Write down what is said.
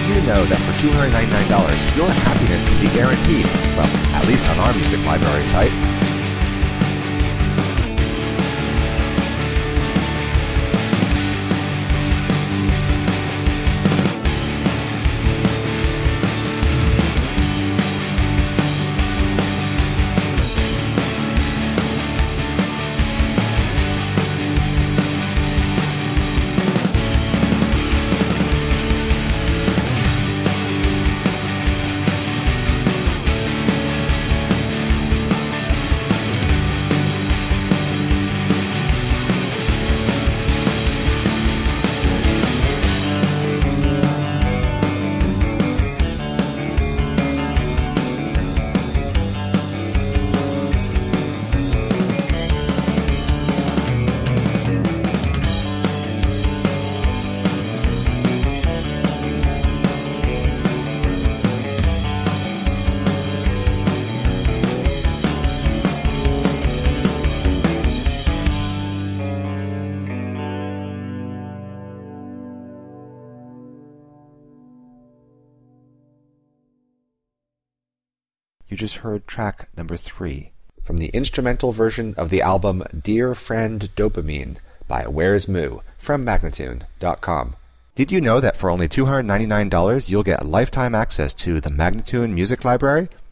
you know that for $299, your happiness can be guaranteed? Well, at least on our music library site. You just heard track number 3 from the instrumental version of the album Dear Friend Dopamine by Where's Moo from Magnatune.com. Did you know that for only $299 you'll get lifetime access to the Magnatune Music Library?